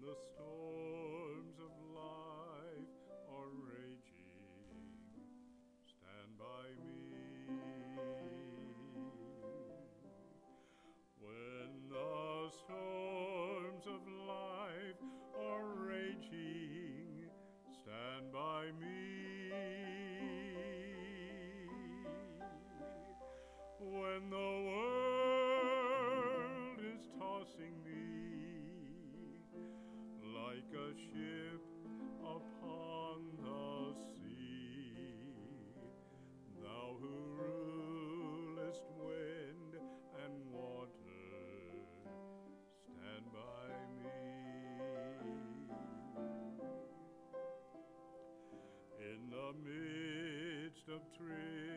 the storms of life are raging, stand by me. When the storms of life are raging, stand by me. When the world is tossing me like a ship upon the sea, thou who rulest wind and water, stand by me. In the midst of tribulation,